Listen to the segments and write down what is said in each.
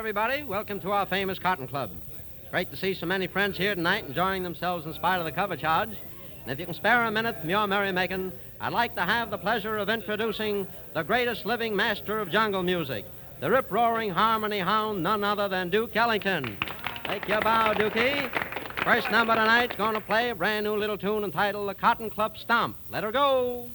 everybody. Welcome to our famous Cotton Club. It's great to see so many friends here tonight enjoying themselves in spite of the cover charge. And if you can spare a minute from your merrymaking, I'd like to have the pleasure of introducing the greatest living master of jungle music, the rip-roaring harmony hound, none other than Duke Ellington. Take your bow, Dukey. First number tonight's going to play a brand new little tune entitled The Cotton Club Stomp. Let her go.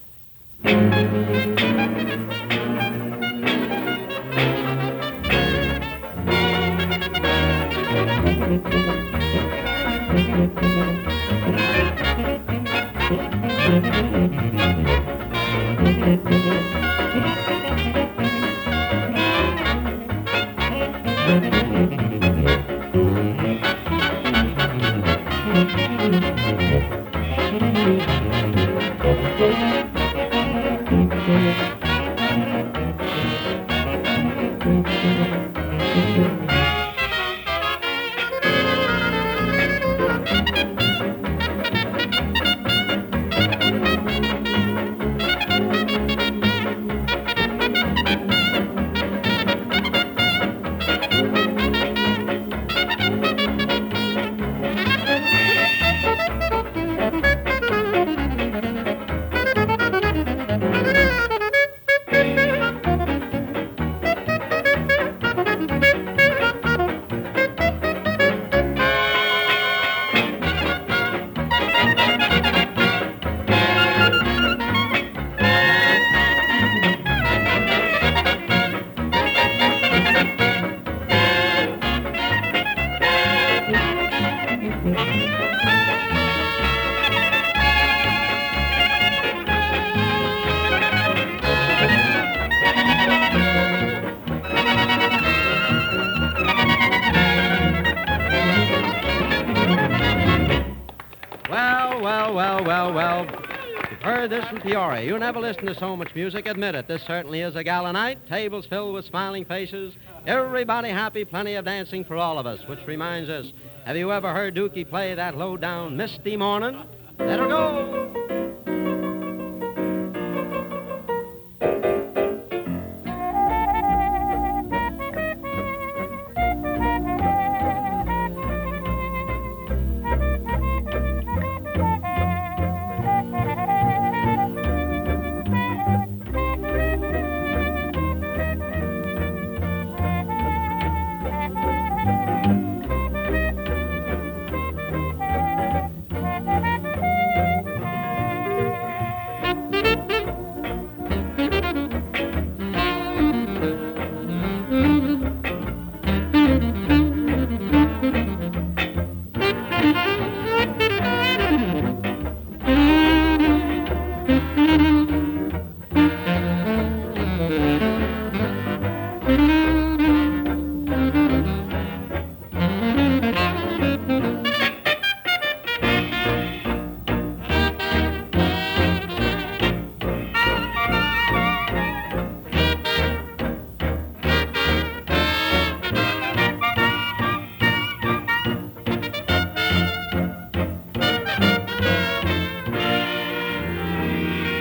Well. You've heard this from Peoria. You never listen to so much music. Admit it. This certainly is a gala night. Tables filled with smiling faces. Everybody happy. Plenty of dancing for all of us. Which reminds us, have you ever heard Dukey play that low-down Misty Morning? Let her go.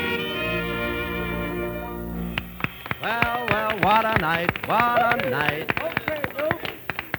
Well, what a night, what a night.